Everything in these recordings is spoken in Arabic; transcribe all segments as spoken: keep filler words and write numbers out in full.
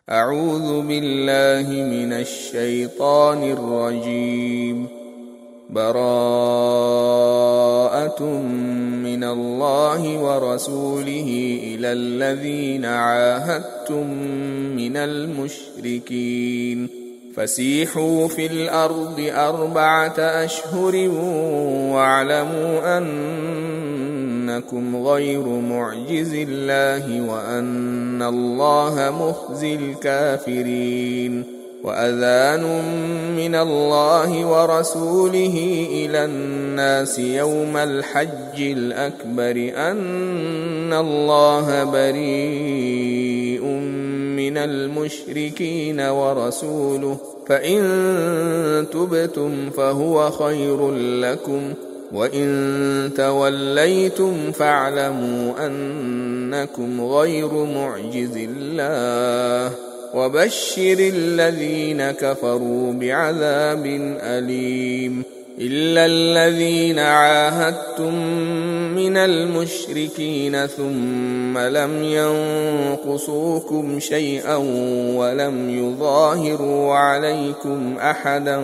أعوذ بالله من الشيطان الرجيم. براءة من الله ورسوله إلى الذين عاهدتم من المشركين فسيحوا في الأرض أربعة أشهر واعلموا أنكم غير معجز الله وأن الله مخزي الكافرين. وأذان من الله ورسوله إلى الناس يوم الحج الأكبر أن الله بريء من المشركين ورسوله فإن تبتم فهو خير لكم وإن توليتم فاعلموا أنكم غير معجز الله وبشر الذين كفروا بعذاب أليم. إلا الذين عاهدتم من المشركين ثم لم ينقصوكم شيئا ولم يظاهروا عليكم أحدا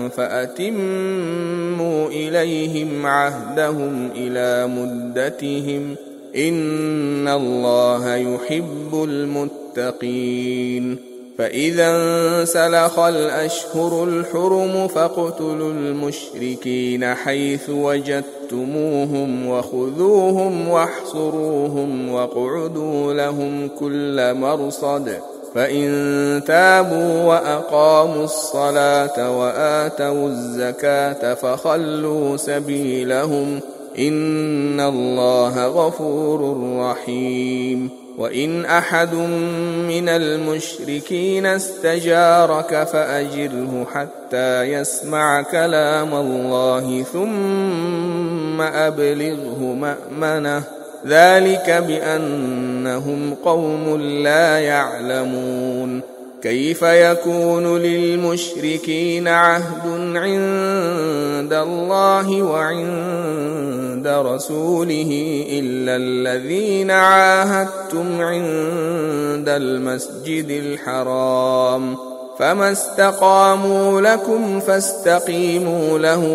فأتموا إليهم عهدهم إلى مدتهم إن الله يحب المتقين. فإذا انسلخ الأشهر الحرم فاقتلوا المشركين حيث وجدتموهم وخذوهم واحصروهم واقعدوا لهم كل مرصد فإن تابوا وأقاموا الصلاة وآتوا الزكاة فخلوا سبيلهم إن الله غفور رحيم. وإن أحد من المشركين استجارك فأجره حتى يسمع كلام الله ثم أبلغه مأمنه ذلك بأنهم قوم لا يعلمون. كيف يكون للمشركين عهد عند الله وعند رسوله إلا الذين عاهدتم عند المسجد الحرام فما استقاموا لكم فاستقيموا لهم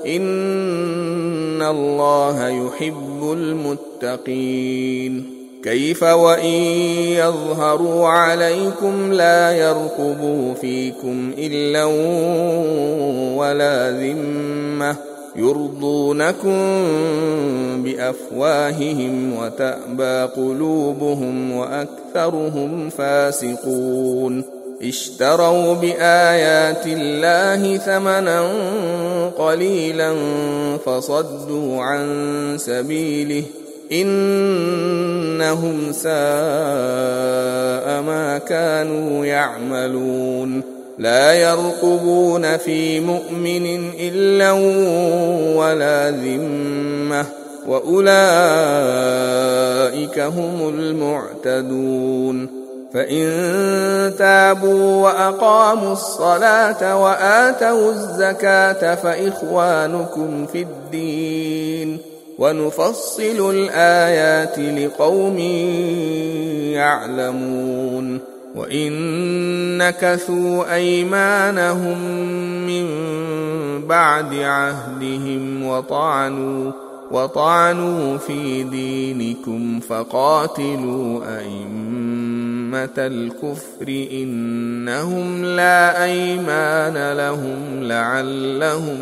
إن الله يحب المتقين. كيف وإن يظهروا عليكم لا يرقبوا فيكم إلا ولا ذمة يرضونكم بأفواههم وتأبى قلوبهم وأكثرهم فاسقون. اشتروا بآيات الله ثمنا قليلا فصدوا عن سبيله إنهم ساء ما كانوا يعملون. لا يرقبون في مؤمن إلا ولا ذمة وأولئك هم المعتدون. فإن تابوا وأقاموا الصلاة وآتوا الزكاة فإخوانكم في الدين ونفصل الآيات لقوم يعلمون. وإن نكثوا أيمانهم من بعد عهدهم وطعنوا وطعنوا في دينكم فقاتلوا أئمة الكفر إنهم لا أيمان لهم لعلهم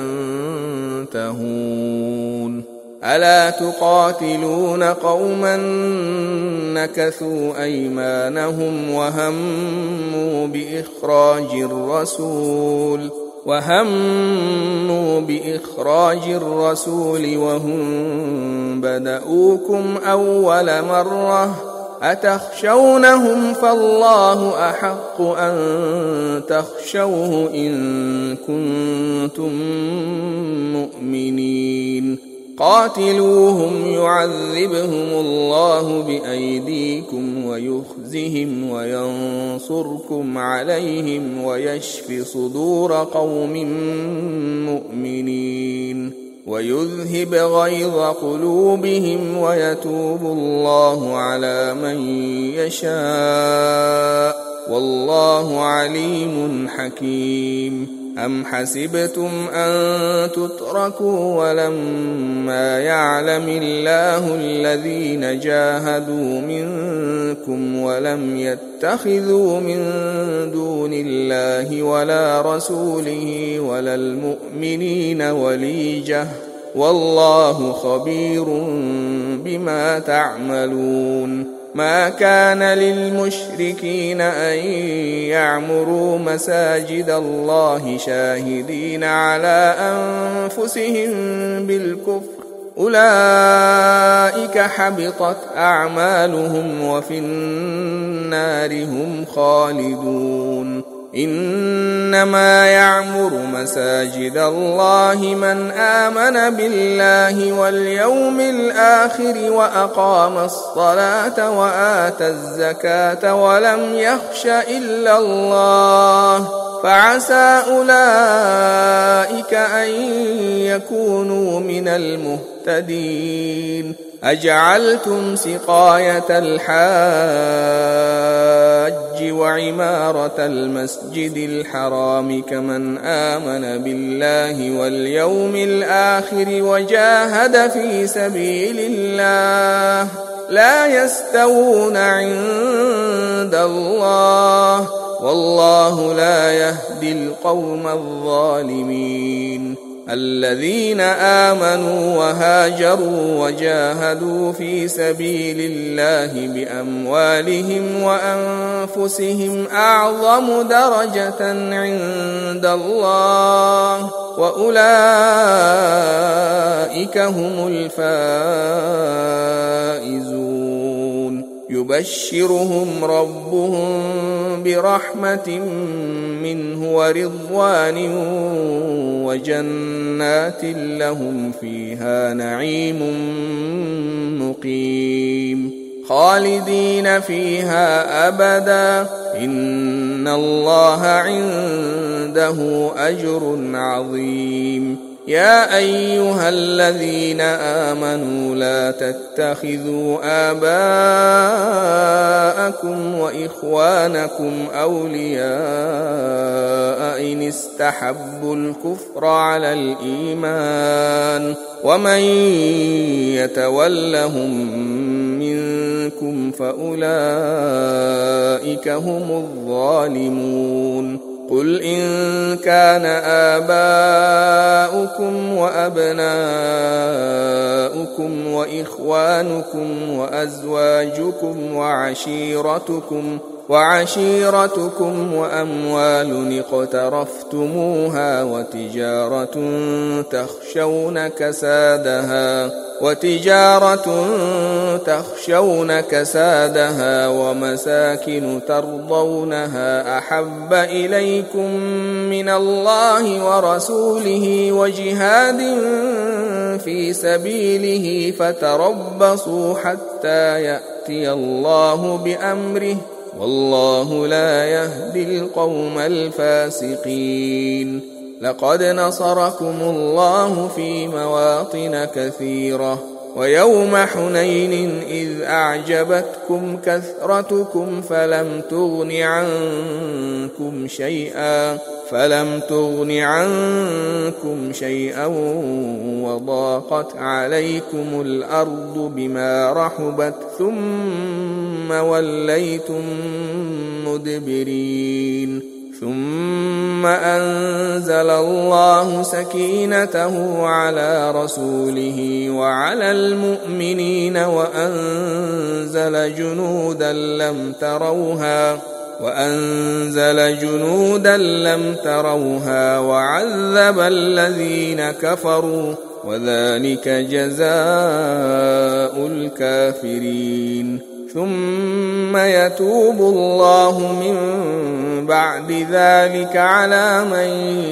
ينتهون. ألا تقاتلون قوما نكثوا أيمانهم وهموا بإخراج الرسول وهموا بإخراج الرسول وهم بدؤوكم أول مرة أتخشونهم فالله أحق أن تخشوه إن كنتم مؤمنين. قاتلوهم يعذبهم الله بأيديكم ويخزهم وينصركم عليهم ويشف صدور قوم مؤمنين ويذهب غيظ قلوبهم ويتوب الله على من يشاء والله عليم حكيم. أم حسبتم أن تتركوا ولما يعلم الله الذين جاهدوا منكم ولم يتخذوا من دون الله ولا رسوله ولا المؤمنين وليجة والله خبير بما تعملون. ما كان للمشركين أن يعمروا مساجد الله شاهدين على أنفسهم بالكفر أولئك حبطت أعمالهم وفي النار هم خالدون. إنما يعمر مساجد الله من آمن بالله واليوم الآخر وأقام الصلاة وآتى الزكاة ولم يخش إلا الله فعسى أولئك أن يكونوا من المهتدين. أجعلتم سقاية الحاج وعمارة المسجد الحرام كمن آمن بالله واليوم الآخر وجاهد في سبيل الله لا يستوون عند الله والله لا يهدي القوم الظالمين. الذين آمنوا وهاجروا وجاهدوا في سبيل الله بأموالهم وأنفسهم أعظم درجة عند الله وأولئك هم الفائزون. يبشرهم ربهم برحمة منه ورضوان وجنات لهم فيها نعيم مقيم خالدين فيها أبدا إن الله عنده أجر عظيم. يا أيها الذين آمنوا لا تتخذوا آباءكم وإخوانكم أولياء إن استحبوا الكفر على الإيمان ومن يتولهم منكم فأولئك هم الظالمون. قل إن كان آباؤكم وأبناؤكم وإخوانكم وأزواجكم وعشيرتكم وعشيرتكم وأموال اقترفتموها وتجارة تخشون كسادها وتجارة تخشون كسادها ومساكن ترضونها أحب إليكم من الله ورسوله وجهاد في سبيله فتربصوا حتى يأتي الله بأمره والله لا يهدي القوم الفاسقين. لقد نصركم الله في مواطن كثيرة ويوم حنين إذ أعجبتكم كثرتكم فلم تغن عنكم شيئا فلم تغن عنكم شيئا وضاقت عليكم الأرض بما رحبت ثم وليتم مدبرين. ثم أنزل الله سكينته على رسوله وعلى المؤمنين وأنزل جنودا لم تروها وأنزل جنودا لم تروها وعذب الذين كفروا وذلك جزاء الكافرين. ثم يتوب الله من بعد ذلك على من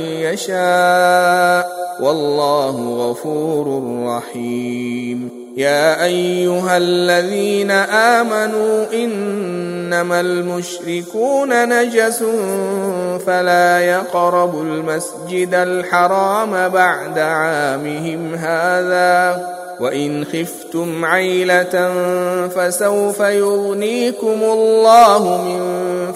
يشاء والله غفور رحيم. يا أيها الذين آمنوا إنما المشركون نجس فلا يقربوا المسجد الحرام بعد عامهم هذا وإن خفتم عيلة فسوف يغنيكم الله من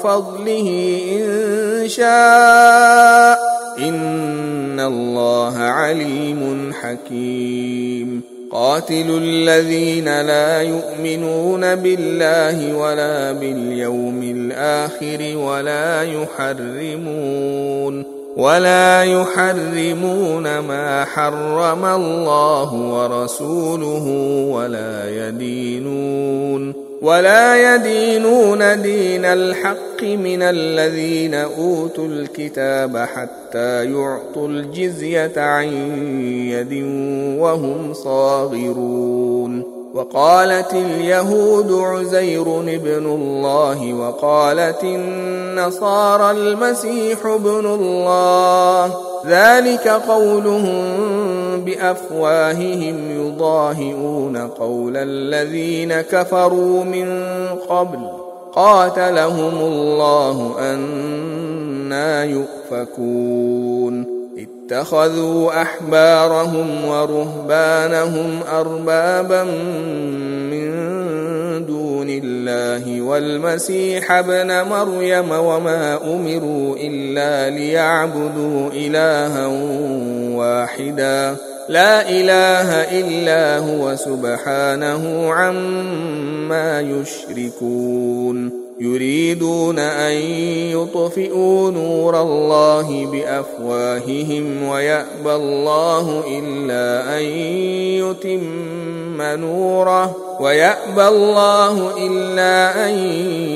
فضله إن شاء إن الله عليم حكيم قاتلوا الذين لا يؤمنون بالله ولا باليوم الآخر ولا يحرمون ولا يحرمون ما حرم الله ورسوله ولا يدينون ولا يدينون دين الحق من الذين أوتوا الكتاب حتى يعطوا الجزية عن يد وهم صاغرون وقالت اليهود عزير ابن الله وقالت النصارى المسيح ابن الله ذلك قولهم بأفواههم يضاهئون قول الذين كفروا من قبل قاتلهم الله أنى يؤفكون اتخذوا أحبارهم ورهبانهم أربابا من دون الله والمسيح ابن مريم وما أمروا إلا ليعبدوا إلها واحدا لا إله إلا هو سبحانه عما يشركون يريدون أن يطفئوا نور الله بأفواههم ويأبى الله إلا أن يتم نوره ويأبى الله إلا أن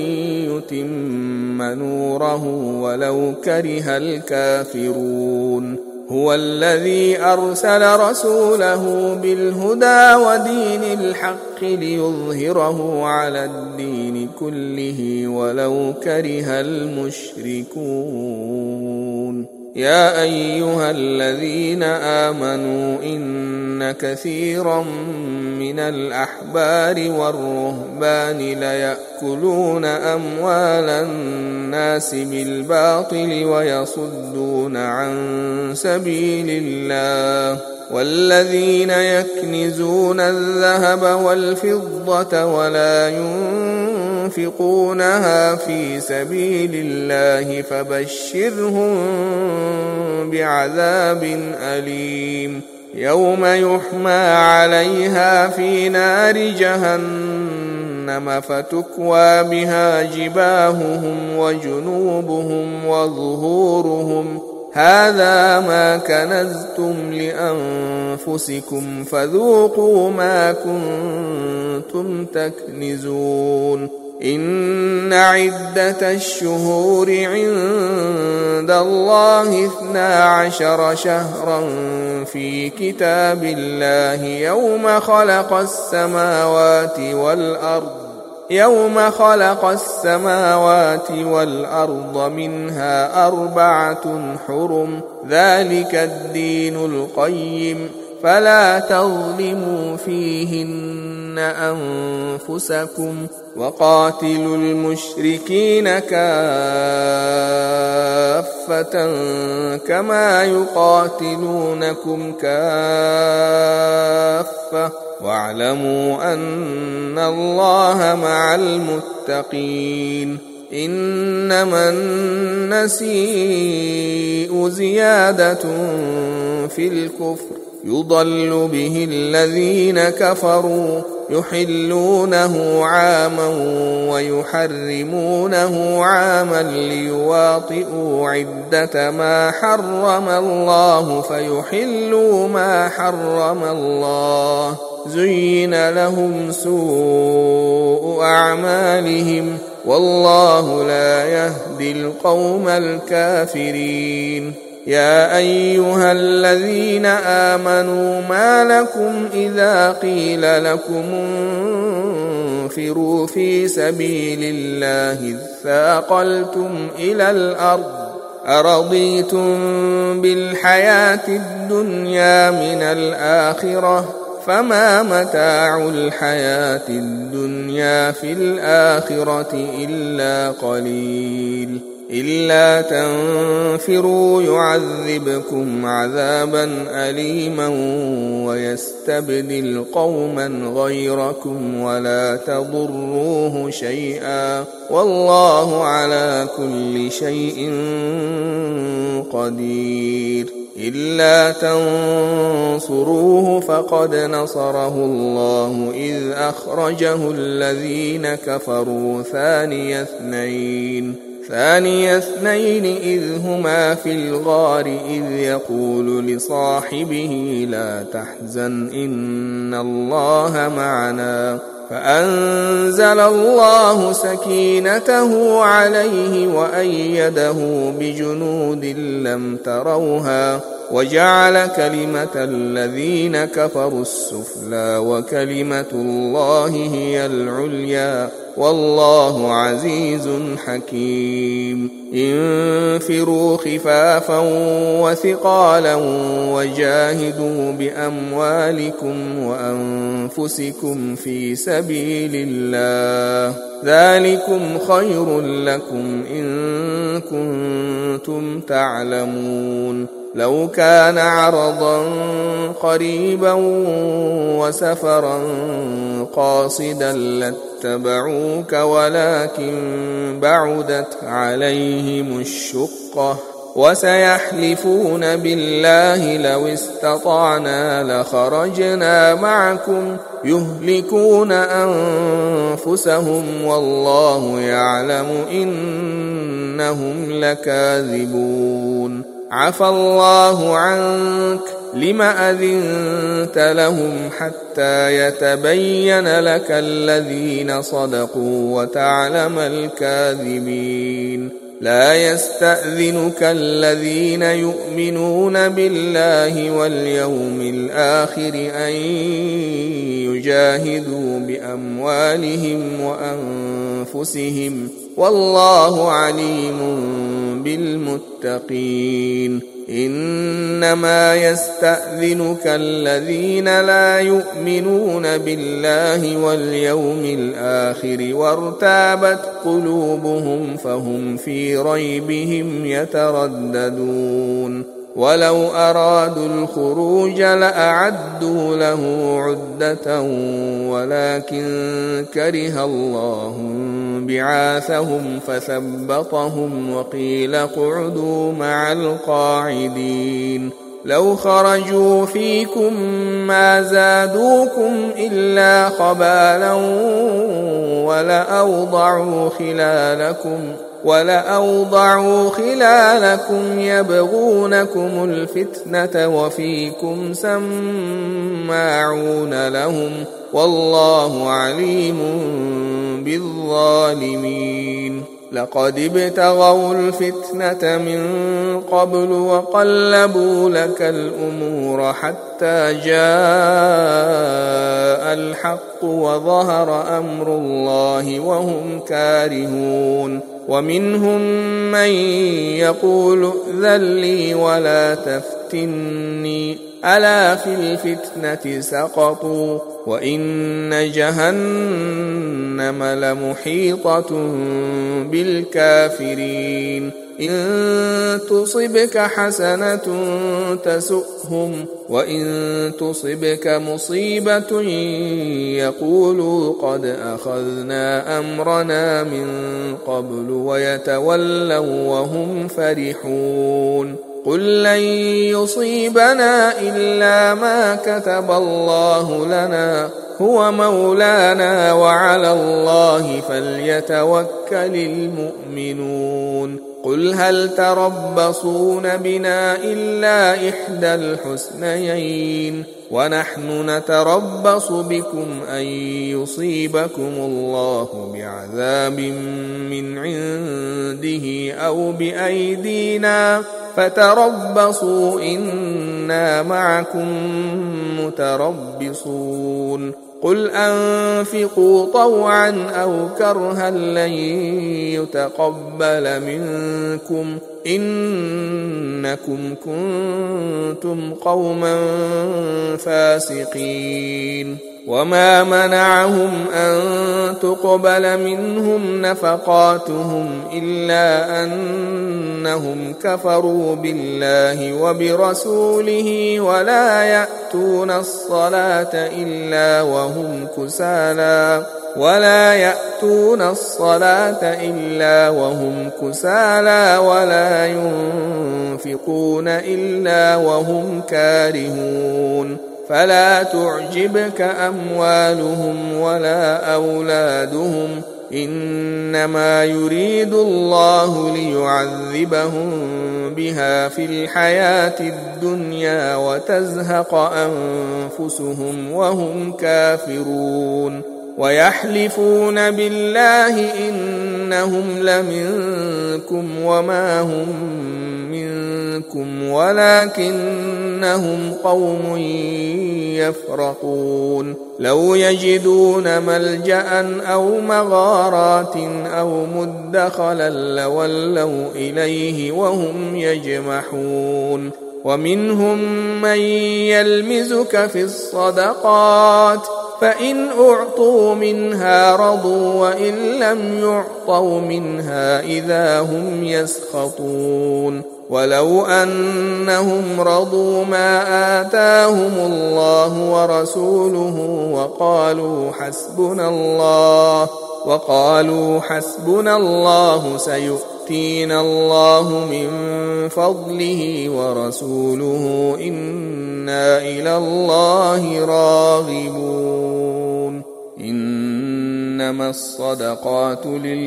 يتم نوره ولو كره الكافرون هو الذي أرسل رسوله بالهدى ودين الحق ليظهره على الدين كله ولو كره المشركون يا أيها الذين آمنوا إن كثيرا من الأحبار والرهبان ليأكلون أموال الناس بالباطل ويصدون عن سبيل الله والذين يكنزون الذهب والفضة ولا ينفقونها في سبيل الله فبشرهم بعذاب أليم يوم يحمى عليها في نار جهنم فتكوى بها جباههم وجنوبهم وظهورهم هذا ما كنزتم لأنفسكم فذوقوا ما كنتم تكنزون إن عدة الشهور عند الله اثنا عشر شهرا في كتاب الله يوم خلق السماوات والأرض يوم خلق السماوات والأرض منها أربعة حرم ذلك الدين القيم فلا تظلموا فيهن أنفسكم وقاتلوا المشركين كافة كما يقاتلونكم كافة واعلموا أن الله مع المتقين إنما النسيء زيادة في الكفر يضل به الذين كفروا يحلونه عاما ويحرمونه عاما ليواطئوا عدة ما حرم الله فيحلوا ما حرم الله زين لهم سوء أعمالهم والله لا يهدي القوم الكافرين يا أيها الذين آمنوا ما لكم إذا قيل لكم انفروا في سبيل الله اثاقلتم إلى الأرض أرضيتم بالحياة الدنيا من الآخرة فما متاع الحياة الدنيا في الآخرة إلا قليل إلا تنفروا يعذبكم عذابا أليما ويستبدل قوما غيركم ولا تضروه شيئا والله على كل شيء قدير إلا تنصروه فقد نصره الله إذ أخرجه الذين كفروا ثاني اثنين ثاني اثنين إذ هما في الغار إذ يقول لصاحبه لا تحزن إن الله معنا فأنزل الله سكينته عليه وأيده بجنود لم تروها وجعل كلمة الذين كفروا السفلى وكلمة الله هي العليا والله عزيز حكيم انفروا خفافا وثقالا وجاهدوا بأموالكم وأنفسكم في سبيل الله ذلكم خير لكم إن كنتم تعلمون لو كان عرضا قريبا وسفرا قاصدا لاتبعوك ولكن بعدت عليهم الشقة وسيحلفون بالله لو استطعنا لخرجنا معكم يهلكون أنفسهم والله يعلم إنهم لكاذبون عفى الله عنك لم أذنت لهم حتى يتبين لك الذين صدقوا وتعلم الكاذبين لا يستأذنك الذين يؤمنون بالله واليوم الآخر أن يجاهدوا بأموالهم وأنفسهم والله عليم بالمتقين إنما يستأذنك الذين لا يؤمنون بالله واليوم الآخر وارتابت قلوبهم فهم في ريبهم يترددون ولو أرادوا الخروج لأعدوا له عدة ولكن كره الله بعاثهم فثبطهم وقيل اقعدوا مع القاعدين لو خرجوا فيكم ما زادوكم إلا خبالا ولأوضعوا خلالكم ولأوضعوا خلالكم يبغونكم الفتنة وفيكم سماعون لهم والله عليم بالظالمين لقد ابتغوا الفتنة من قبل وقلبوا لك الأمور حتى جاء الحق وظهر أمر الله وهم كارهون ومنهم من يقول ائذن لي ولا تفتني ألا في الفتنة سقطوا وإن جهنم لمحيطة بالكافرين إن تصبك حسنة تسؤهم وإن تصبك مصيبة يقولوا قد أخذنا أمرنا من قبل ويتولوا وهم فرحون قل لن يصيبنا إلا ما كتب الله لنا هو مولانا وعلى الله فليتوكل المؤمنون قل هل تربصون بنا إلا إحدى الحسنيين ونحن نتربص بكم أن يصيبكم الله بعذاب من عنده أو بأيدينا فتربصوا إنا معكم متربصون قل أنفقوا طوعا أو كرها لن يتقبل منكم إنكم كنتم قوما فاسقين وما منعهم أن تقبل منهم نفقاتهم إلا أنهم كفروا بالله وبرسوله ولا يأتون الصلاة إلا وهم كسالى ولا يأتون الصلاة إلا وهم كسالى ولا ينفقون إلا وهم كارهون فلا تعجبك أموالهم ولا أولادهم إنما يريد الله ليعذبهم بها في الحياة الدنيا وتزهق أنفسهم وهم كافرون ويحلفون بالله إنهم لمنكم وما هم منكم ولكنهم قوم يفرقون لو يجدون ملجأ أو مغارات أو مدخلا لولوا إليه وهم يجمحون ومنهم من يلمزك في الصدقات فإن أعطوا منها رضوا وإن لم يعطوا منها إذا هم يسخطون ولو أنهم رضوا ما آتاهم الله ورسوله وقالوا حسبنا الله وقالوا حسبنا الله سيؤتينا الله من فضله ورسوله إنا إلى الله راغبون إنما الصدقات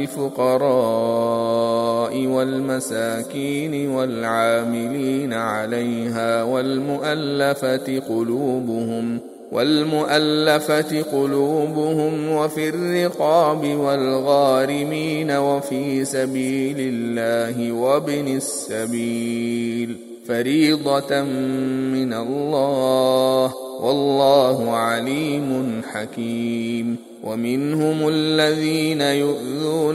للفقراء والمساكين والعاملين عليها والمؤلفة قلوبهم والمؤلفة قلوبهم وفي الرقاب والغارمين وفي سبيل الله وابن السبيل فريضة من الله والله عليم حكيم ومنهم الذين يؤذون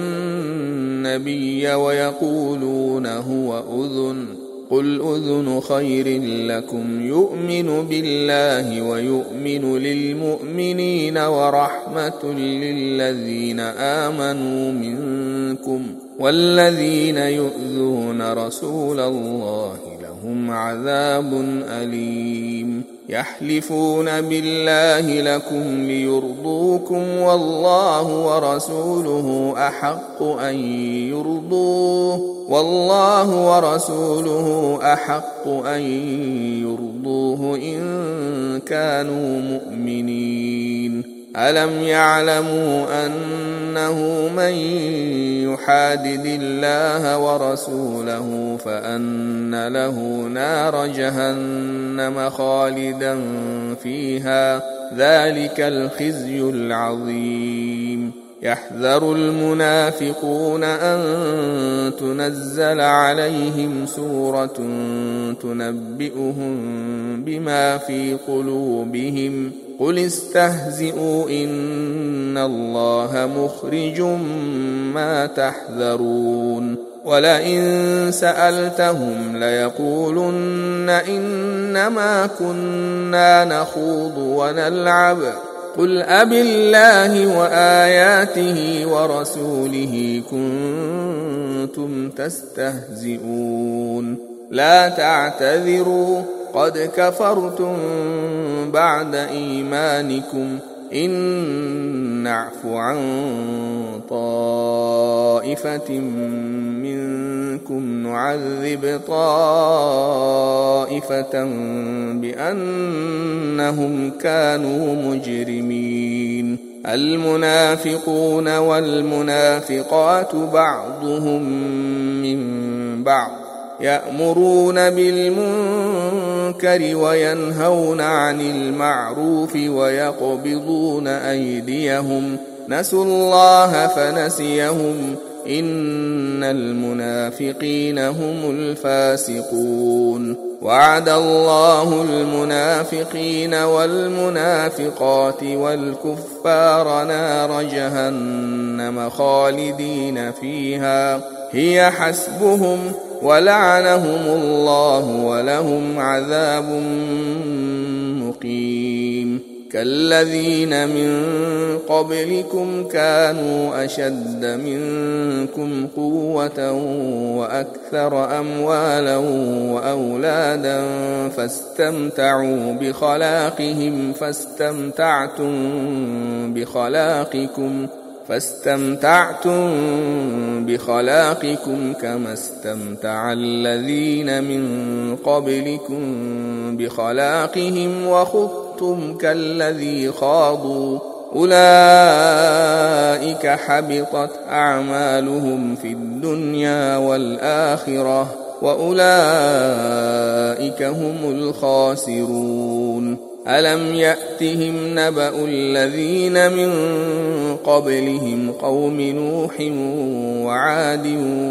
النبي ويقولون هو أذن قل أذن خير لكم يؤمن بالله ويؤمن للمؤمنين ورحمة للذين آمنوا منكم والذين يؤذون رسول الله لهم عذاب أليم يحلفون بالله لكم ليرضوكم والله ورسوله أحق أن يرضوه والله ورسوله أحق أن يرضوه إن كانوا مؤمنين ألم يعلموا أنه من يحادد الله ورسوله فأن له نار جهنم خالدا فيها ذلك الخزي العظيم يحذر المنافقون أن تنزل عليهم سورة تنبئهم بما في قلوبهم قل استهزئوا إن الله مخرج ما تحذرون ولئن سألتهم ليقولن إنما كنا نخوض ونلعب قل أبالله وآياته ورسوله كنتم تستهزئون لا تعتذروا قد كفرتم بعد إيمانكم إن نعف عن طائفة منكم نعذب طائفة بأنهم كانوا مجرمين المنافقون والمنافقات بعضهم من بعض يأمرون بالمنكر وينهون عن المعروف ويقبضون أيديهم نسوا الله فنسيهم إن المنافقين هم الفاسقون وعد الله المنافقين والمنافقات والكفار نار جهنم خالدين فيها هي حسبهم ولعنهم الله ولهم عذاب مقيم كالذين من قبلكم كانوا أشد منكم قوة وأكثر أموالا وأولادا فاستمتعوا بخلاقهم فاستمتعتم بخلاقكم فاستمتعتم بخلاقكم كما استمتع الذين من قبلكم بخلاقهم وخضتم كالذي خاضوا أولئك حبطت أعمالهم في الدنيا والآخرة وأولئك هم الخاسرون ألم يأتهم نبأ الذين من قبلهم قوم نوح وعاد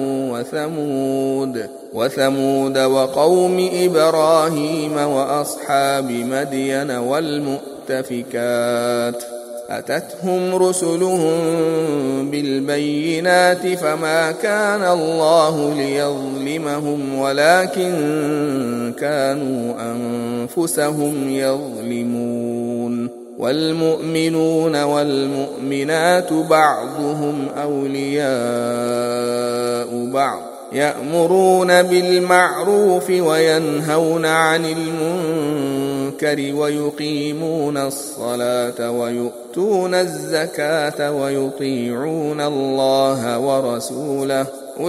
وثمود وثمود وقوم إبراهيم وأصحاب مدين والمؤتفكات أتتهم رسلهم بالبينات فما كان الله ليظلمهم ولكن كانوا أنفسهم يظلمون والمؤمنون والمؤمنات بعضهم أولياء بعض يأمرون بالمعروف وينهون عن المنكر ويقيمون الصلاة ويؤتون الزكاة ويطيعون الله ورسوله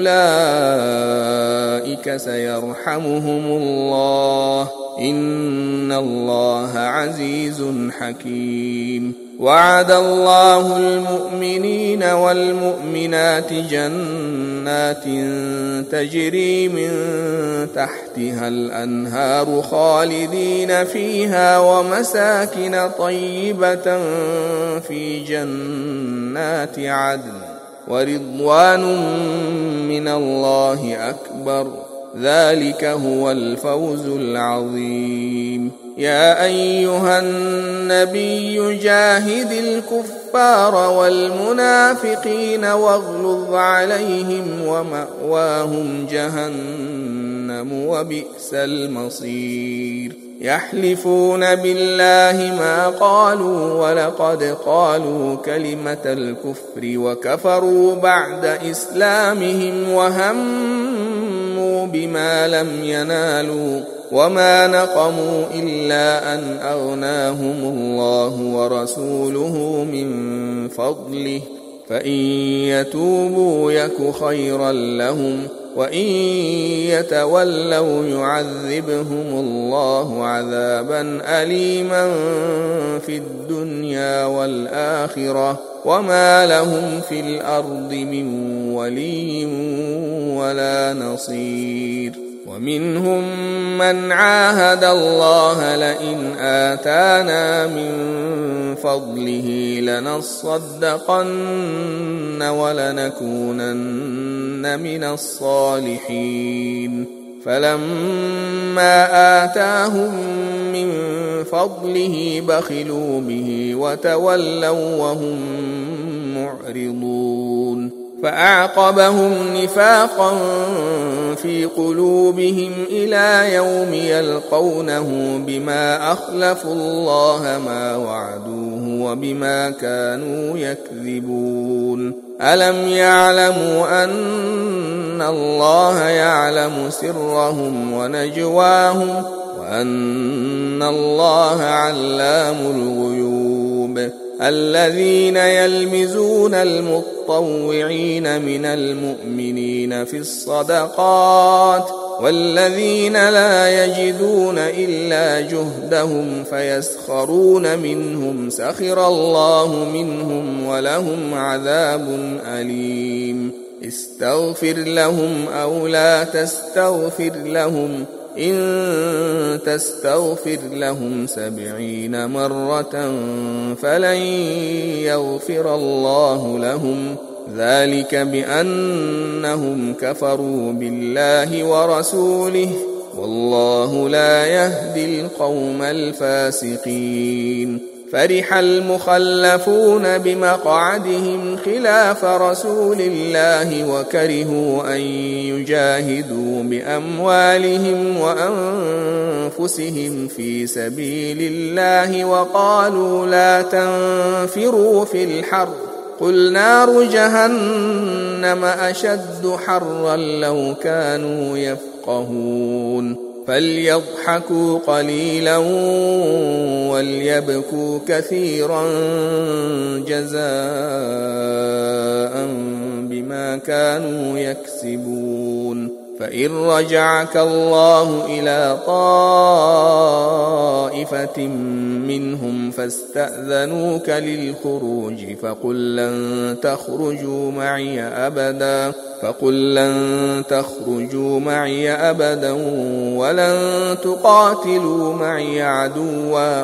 أولئك سيرحمهم الله إن الله عزيز حكيم وعد الله المؤمنين والمؤمنات جنات تجري من تحتها الأنهار خالدين فيها ومساكن طيبة في جنات عدن ورضوان من الله أكبر ذلك هو الفوز العظيم يا أيها النبي جاهد الكفار والمنافقين واغلظ عليهم ومأواهم جهنم وبئس المصير يحلفون بالله ما قالوا ولقد قالوا كلمة الكفر وكفروا بعد إسلامهم وهموا بما لم ينالوا وما نقموا إلا أن أغناهم الله ورسوله من فضله فإن يتوبوا يك خيرا لهم وإن يتولوا يعذبهم الله عذابا أليما في الدنيا والآخرة وما لهم في الأرض من ولي ولا نصير ومنهم من عاهد الله لئن آتانا من فضله لنصدقن ولنكونن من الصالحين فلما آتاهم من فضله بخلوا به وتولوا وهم معرضون فأعقبهم نفاقا في قلوبهم إلى يوم يلقونه بما أخلفوا الله ما وعدوه وبما كانوا يكذبون ألم يعلموا أن الله يعلم سرهم ونجواهم وأن الله علام الغيوب الذين يلمزون المطوعين من المؤمنين في الصدقات والذين لا يجدون إلا جهدهم فيسخرون منهم سخر الله منهم ولهم عذاب أليم استغفر لهم أو لا تستغفر لهم إن تستغفر لهم سبعين مرة فلن يغفر الله لهم ذلك بأنهم كفروا بالله ورسوله والله لا يهدي القوم الفاسقين. فرح المخلفون بمقعدهم خلاف رسول الله وكرهوا أن يجاهدوا بأموالهم وأنفسهم في سبيل الله وقالوا لا تنفروا في الحر قل نار جهنم أشد حرا لو كانوا يفقهون. فليضحكوا قليلا وليبكوا كثيرا جزاء بما كانوا يكسبون. فإن رجعك الله إلى طائفة منهم فاستأذنوك للخروج فقل لن تخرجوا معي أبدا فقل لن تخرجوا معي أبدا ولن تقاتلوا معي عدوا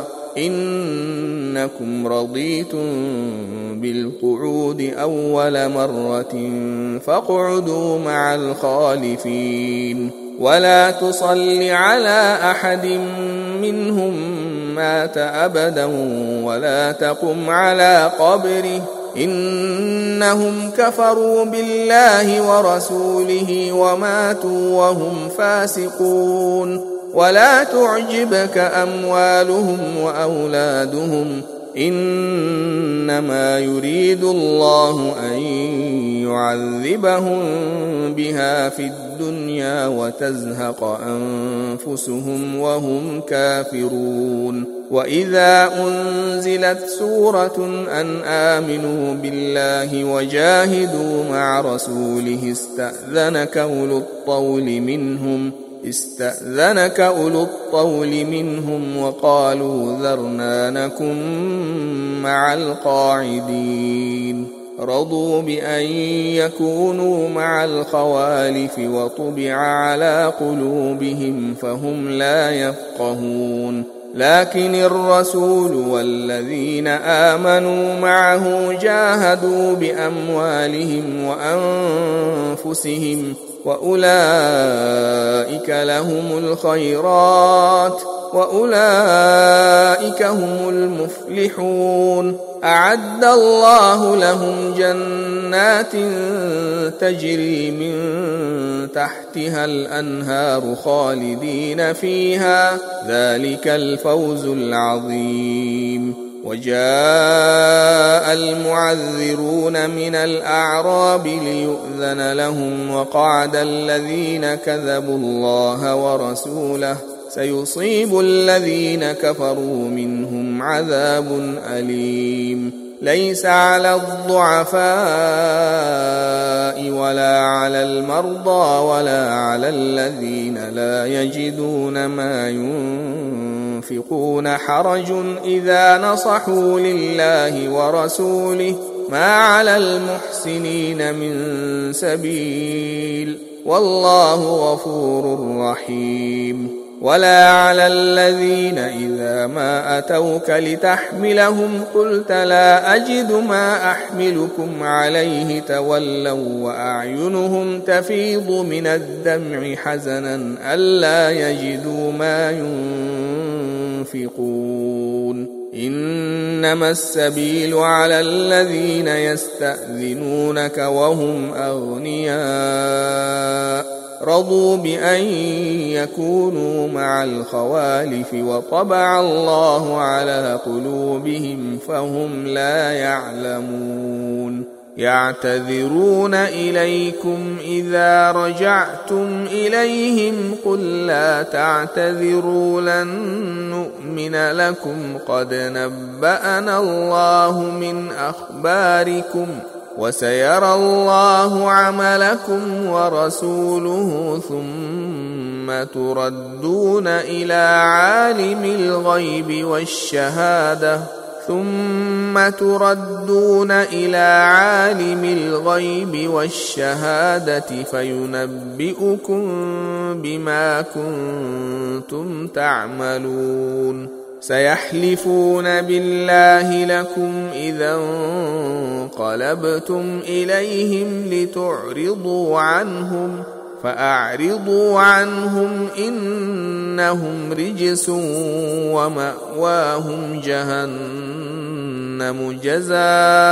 إنكم رضيتم بالقعود أول مرة فاقعدوا مع الخالفين. ولا تصل على أحد منهم مات أبدا ولا تقم على قبره إنهم كفروا بالله ورسوله وماتوا وهم فاسقون. ولا تعجبك أموالهم وأولادهم إنما يريد الله أن يعذبهم بها في الدنيا وتزهق أنفسهم وهم كافرون. وإذا أنزلت سورة أن آمنوا بالله وجاهدوا مع رسوله استأذنك أولو الطول منهم استأذنك أولو الطول منهم وقالوا ذرنا نكن مع القاعدين. رضوا بأن يكونوا مع الخوالف وطبع على قلوبهم فهم لا يفقهون. لكن الرسول والذين آمنوا معه جاهدوا بأموالهم وأنفسهم وأولئك لهم الخيرات وأولئك هم المفلحون. أعد الله لهم جنات تجري من تحتها الأنهار خالدين فيها ذلك الفوز العظيم. وجاء المعذرون من الأعراب ليؤذن لهم وقعد الذين كذبوا الله ورسوله سيصيب الذين كفروا منهم عذاب أليم. ليس على الضعفاء ولا على المرضى ولا على الذين لا يجدون ما ينفقون حرج إذا نصحوا لله ورسوله ما على المحسنين من سبيل والله غفور رحيم. ولا على الذين إذا ما أتوك لتحملهم قلت لا أجد ما أحملكم عليه تولوا وأعينهم تفيض من الدمع حزنا ألا يجدوا ما ينفقون. إنما السبيل على الذين يستأذنونك وهم أغنياء رضوا بأن يكونوا مع الخوالف وطبع الله على قلوبهم فهم لا يعلمون. يعتذرون إليكم إذا رجعتم إليهم قل لا تعتذروا لن نؤمن لكم قد نبأنا الله من أخباركم وسيرى الله عملكم ورسوله ثم تردون إلى عالم الغيب والشهادة ثم تردون إلى عالم الغيب والشهادة فينبئكم بما كنتم تعملون. سيحلفون بالله لكم إذا انقلبتم إليهم لتعرضوا عنهم فأعرضوا عنهم إنهم رجس ومأواهم جهنم جزاء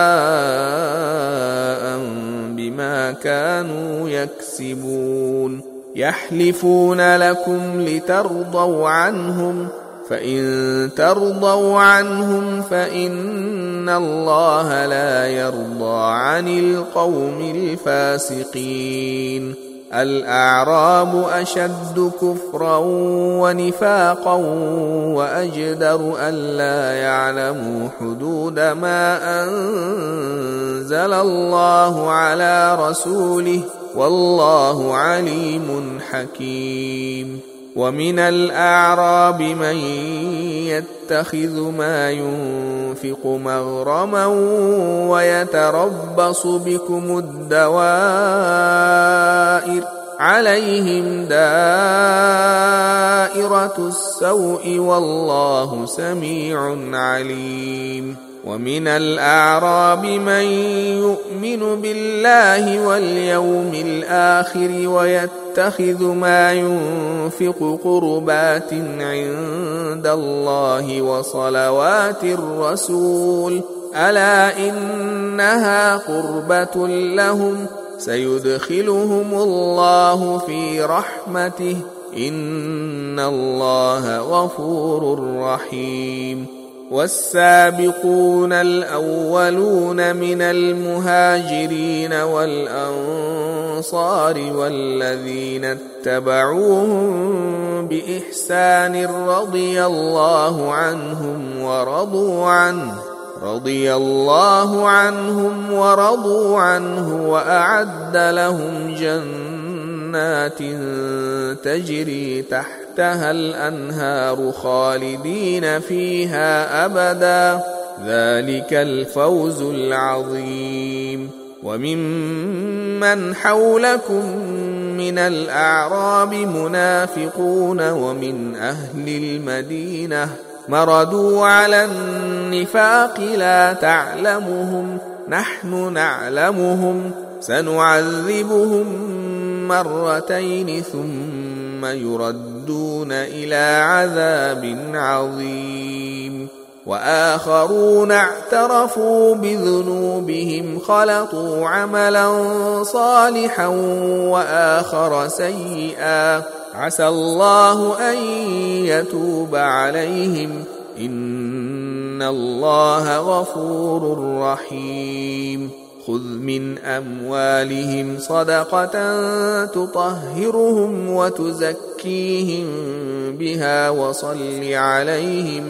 بما كانوا يكسبون يحلفون لكم لترضوا عنهم فإن ترضوا عنهم فإن الله لا يرضى عن القوم الفاسقين الأعراب أشد كفرا ونفاقا وأجدر ألا يعلموا حدود ما أنزل الله على رسوله والله عليم حكيم ومن الأعراب من يتخذ ما ينفق مغرما ويتربص بكم الدوائر عليهم دائرة السوء والله سميع عليم ومن الأعراب من يؤمن بالله واليوم الآخر ويتخذ ما ينفق قربات عند الله وصلوات الرسول ألا إنها قربة لهم سيدخلهم الله في رحمته إن الله غفور رحيم والسابقون الأولون من المهاجرين والأنصار والذين اتبعوهم بإحسان رضي الله عنهم ورضوا عنه رضي الله عنهم ورضوا عنه وأعد لهم جنات تجري تحتها الأنهار خالدين فيها أبدا ذلك الفوز العظيم وممن حولكم من الأعراب منافقون ومن أهل المدينة مردوا على النفاق لا تعلمهم نحن نعلمهم سنعذبهم مرتين ثم يردون إلى عذاب عظيم وآخرون اعترفوا بذنوبهم خلطوا عملا صالحا وآخر سيئا عسى الله أن يتوب عليهم إن الله غفور رحيم خذ من أموالهم صدقة تطهرهم وتزكيهم بها وصل عليهم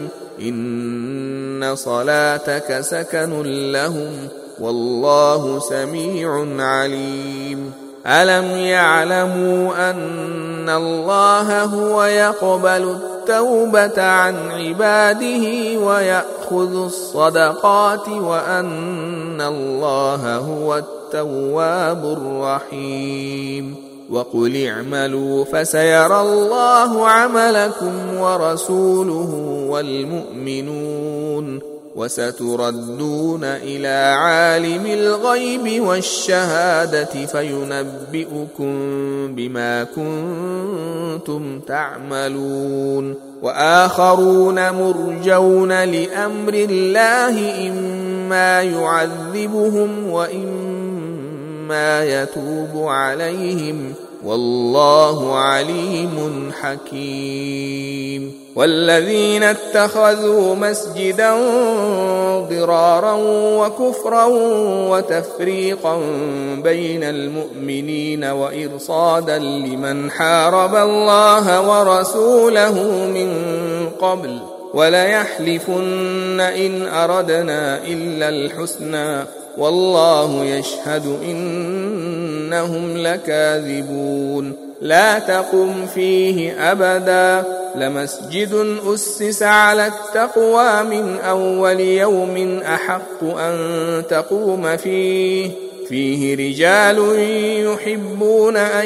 إن صلاتك سكن لهم والله سميع عليم ألم يعلموا أن الله هو يقبل التوبة عن عباده ويأخذ الصدقات وأن الله هو التواب الرحيم وقل اعملوا فسيرى الله عملكم ورسوله والمؤمنون وستردون إلى عالم الغيب والشهادة فينبئكم بما كنتم تعملون وآخرون مرجون لأمر الله إما يعذبهم وإما يتوب عليهم والله عليم حكيم والذين اتخذوا مسجدا ضرارا وكفرا وتفريقا بين المؤمنين وإرصادا لمن حارب الله ورسوله من قبل وليحلفن إن أردنا إلا الحسنى والله يشهد إنهم لكاذبون لا تقم فيه أبدا لمسجد أسس على التقوى من أول يوم أحق أن تقوم فيه فيه رجال يحبون أن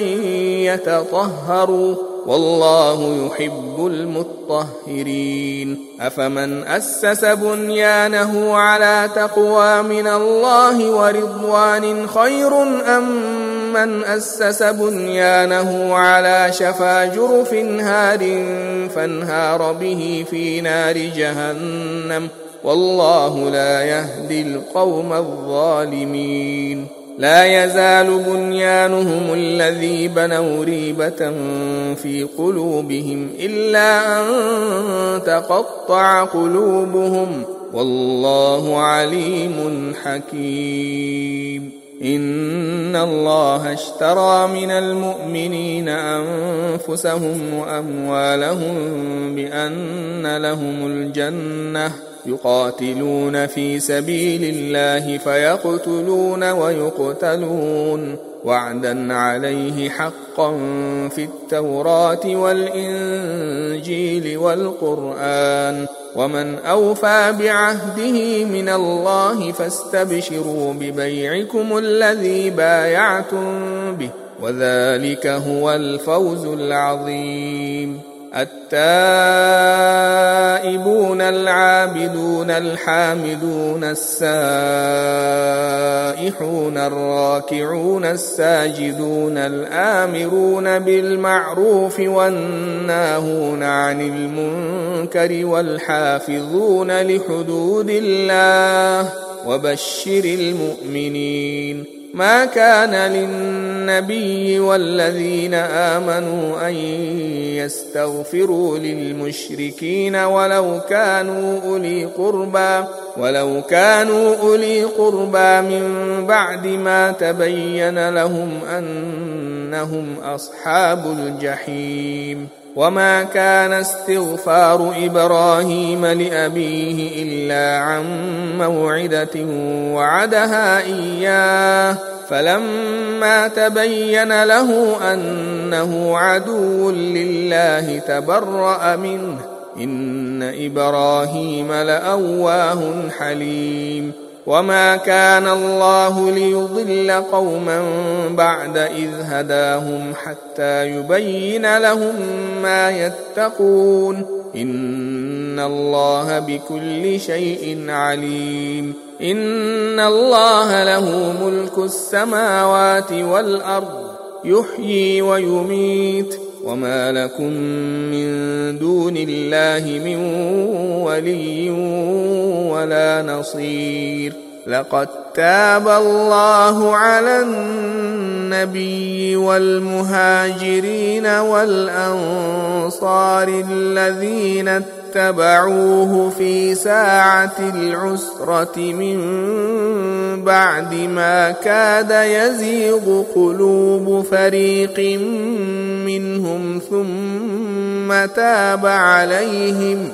يتطهروا والله يحب المطهرين أفمن أسس بنيانه على تقوى من الله ورضوان خير أم من أسس بنيانه على شفا جرف هار فانهار به في نار جهنم والله لا يهدي القوم الظالمين. لا يزال بنيانهم الذي بنوا ريبة في قلوبهم إلا أن تقطع قلوبهم والله عليم حكيم. إن الله اشترى من المؤمنين أنفسهم وأموالهم بأن لهم الجنة يقاتلون في سبيل الله فيقتلون ويقتلون وعدا عليه حقا في التوراة والإنجيل والقرآن ومن أوفى بعهده من الله فاستبشروا ببيعكم الذي بايعتم به وذلك هو الفوز العظيم. التائبون العابدون الحامدون السائحون الراكعون الساجدون الآمرون بالمعروف والناهون عن المنكر والحافظون لحدود الله وبشر المؤمنين. ما كان للنبي والذين آمنوا أن يستغفروا للمشركين ولو كانوا أولي قربى ولو كانوا أولي قربى من بعد ما تبين لهم أنهم أصحاب الجحيم. وما كان استغفار إبراهيم لأبيه إلا عن موعدة وعدها إياه فلما تبين له أنه عدو لله تبرأ منه إن إبراهيم لأواه حليم. وما كان الله ليضل قوما بعد إذ هداهم حتى يبين لهم ما يتقون إن الله بكل شيء عليم. إن الله له ملك السماوات والأرض يحيي ويميت وما لكم من دون الله من ولي ولا نصير. لقد تاب الله على النبي والمهاجرين والأنصار الذين اتبعوه في ساعة العسرة من بعد ما كاد يزيغ قلوب فريق منهم ثم تاب عليهم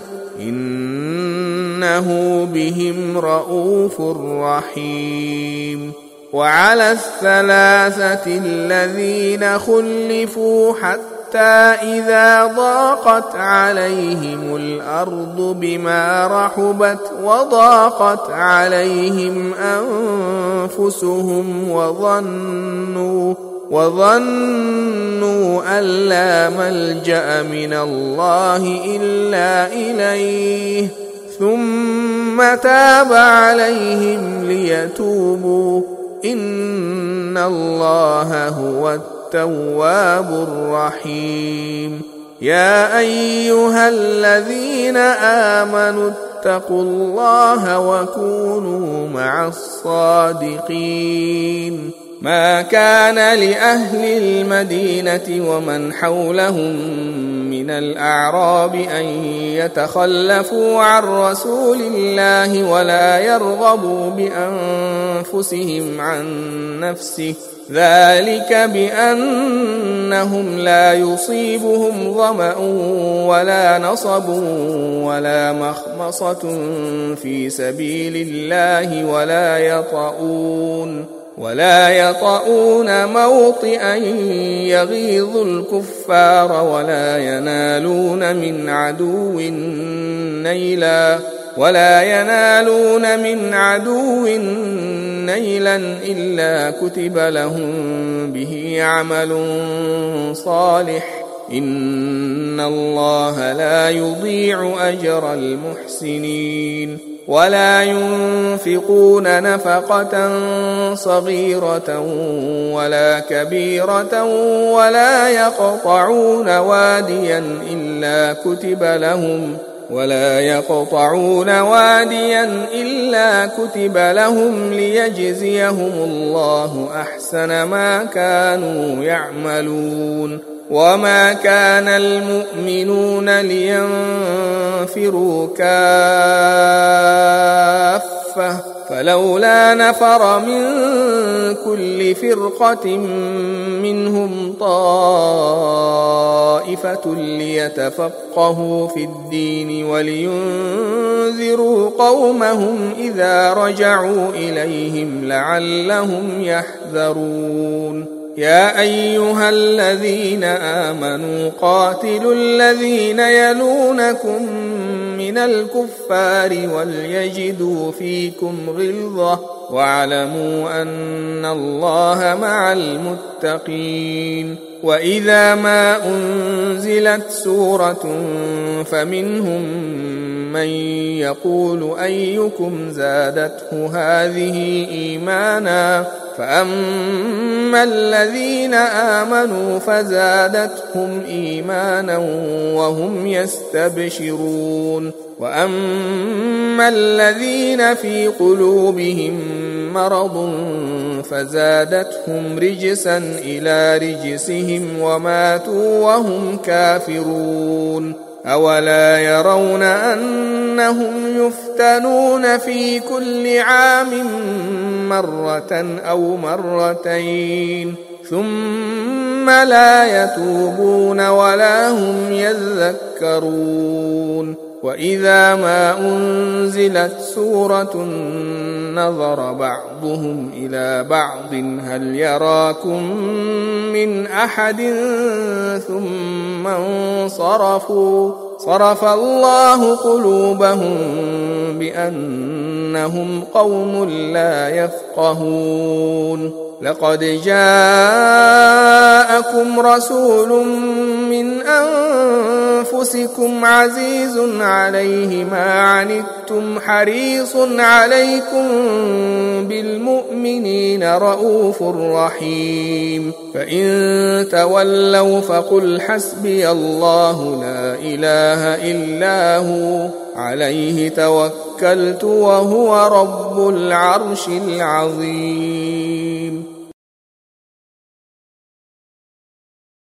إنه بهم رءوف رحيم. وعلى الثلاثة الذين خلفوا حتى إذا ضاقت عليهم الأرض بما رحبت وضاقت عليهم أنفسهم وظنوا وظنوا أن لا ملجأ من الله إلا إليه ثم تاب عليهم ليتوبوا إن الله هو التواب الرحيم. يا أيها الذين آمنوا اتقوا الله وكونوا مع الصادقين. ما كان لأهل المدينة ومن حولهم من الأعراب أن يتخلفوا عن رسول الله ولا يرغبوا بأنفسهم عن نفسه ذلك بأنهم لا يصيبهم ظمأ ولا نصب ولا مخمصة في سبيل الله ولا يطؤون ولا يطؤون موطئا يغيظ الكفار ولا ينالون من عدو نيلا ولا ينالون من عدو نيلا إلا كتب لهم به عمل صالح إن الله لا يضيع أجر المحسنين. ولا ينفقون نفقة صغيرة ولا كبيرة ولا يقطعون واديا إلا كتب لهم ولا يقطعون واديا إلا كتب لهم ليجزيهم الله أحسن ما كانوا يعملون. وما كان المؤمنون لينفروا كافة فلولا نفر من كل فرقة منهم طائفة ليتفقهوا في الدين ولينذروا قومهم إذا رجعوا إليهم لعلهم يحذرون. يا أيها الذين آمنوا قاتلوا الذين يلونكم من الكفار وليجدوا فيكم غلظة واعلموا أن الله مع المتقين. وإذا ما أنزلت سورة فمنهم من يقول أيكم زادته هذه إيمانا فأما الذين آمنوا فزادتهم إيمانا وهم يستبشرون. وأما الذين في قلوبهم مرض فزادتهم رجسا إلى رجسهم وماتوا وهم كافرون. أولا يرون أنهم يفتنون في كل عام مرة أو مرتين ثم لا يتوبون ولا هم يذكرون. وإذا ما أنزلت سورة نظر بعضهم إلى بعض هل يراكم من أحد ثم انصرفوا صرف الله قلوبهم بأنهم قوم لا يفقهون. لقد جاءكم رسول من أنفسكم عزيز عليه ما عنتم حريص عليكم بالمؤمنين رؤوف رحيم. فإن تولوا فقل حسبي الله لا إله إلا هو عليه توكلت وهو رب العرش العظيم.